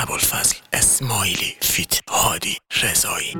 ابوالفضل اسماعیلی فیت هادی رضایی.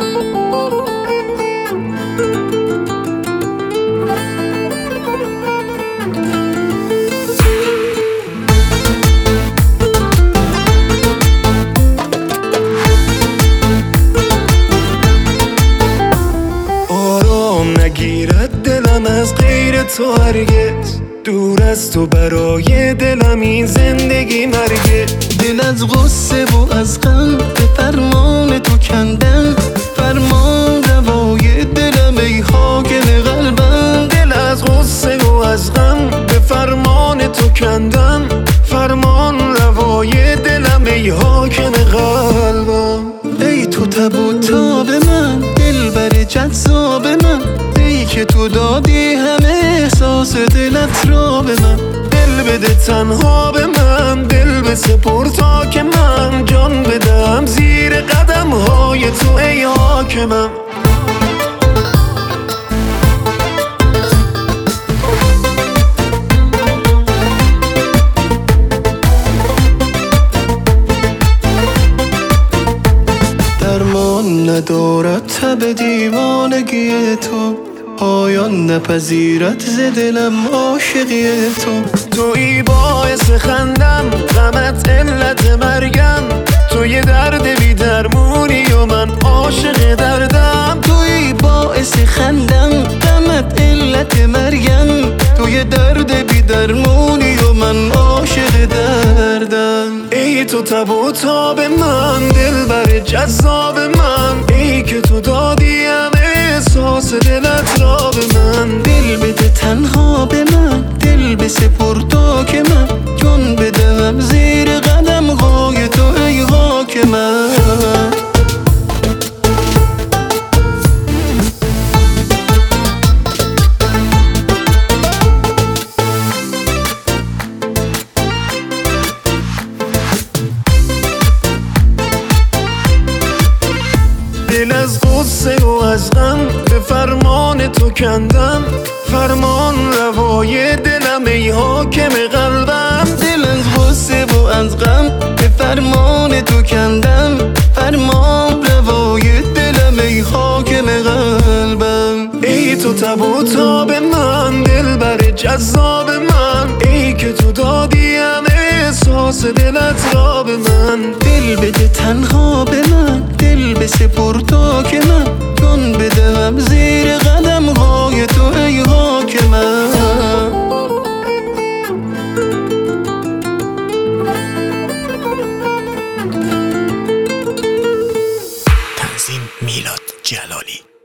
آرام نگیرد دلم از غیر تو هرگز، دور از تو برای دلم این زندگی مرگه. دل از غصه و از غم به فرمان تو کندم، فرمان روای دلم ای حاکم قلبم. دل از غصه و از غم به فرمان تو کندم، فرمان روای دلم ای حاکم قلبم. ای تو تب و تاب من، دل بر جذاب من، ای که تو دادی همه احساس دلت را به من. دل بده تنها به من، دل بسپر تا که من جان بدم زیر قدم های تو ای حاکمم. درمان ندارد تب دیوانگی تو، پایان نپذیرد ز دلم عاشقی تو. تویی باعث خندم، غمت علت مرگم، تو یه درد بی درمونی و من عاشق دردم. تویی باعث خندم، غمت علت مرگم، تو یه درد بی درمونی و من عاشق دردم. ای تو تب و تاب من، دل بر جذاب من، ای که تو دادی همه احساس دلت را به من. دل بده تنها به من، دل بسپر تا که من جان بدم زیر قدم های تو ای حاکمم. دل از غصه و از غم به فرمان تو کندم، فرمان روای دلم ای حاکم قلبم. دل از غصه و از غم به فرمان تو کندم، فرمان روای دلم ای حاکم قلبم. ای تو تب و تاب من، دل بر جذاب من، ای که تو دادی همه احساس دلت را به من. دل بده تنها به من، دل بسپر تا که من جان بدم زیر قدم های تو ای حاکمم. تنظیم میلاد جلالی.